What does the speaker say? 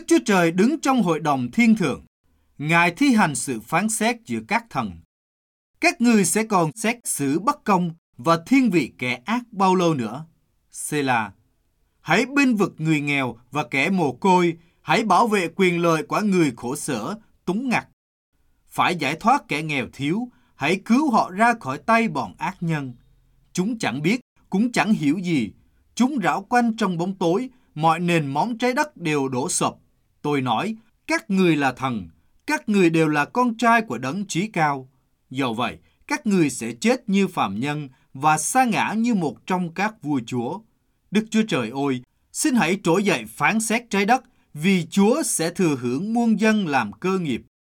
Chúa Trời đứng trong hội đồng thiên thượng. Ngài thi hành sự phán xét giữa các thần. Các ngươi sẽ còn xét xử bất công và thiên vị kẻ ác bao lâu nữa? Sê-la. Hãy bênh vực người nghèo và kẻ mồ côi. Hãy bảo vệ quyền lợi của người khổ sở, túng ngặt. Phải giải thoát kẻ nghèo thiếu. Hãy cứu họ ra khỏi tay bọn ác nhân. Chúng chẳng biết, cũng chẳng hiểu gì. Chúng rảo quanh trong bóng tối. Mọi nền móng trái đất đều đổ sập. Tôi nói, các người là thần. Các người đều là con trai của Đấng Chí Cao. Do vậy, các người sẽ chết như phàm nhân và sa ngã như một trong các vua chúa. Đức Chúa Trời ơi, xin hãy trỗi dậy phán xét trái đất, vì Chúa sẽ thừa hưởng muôn dân làm cơ nghiệp.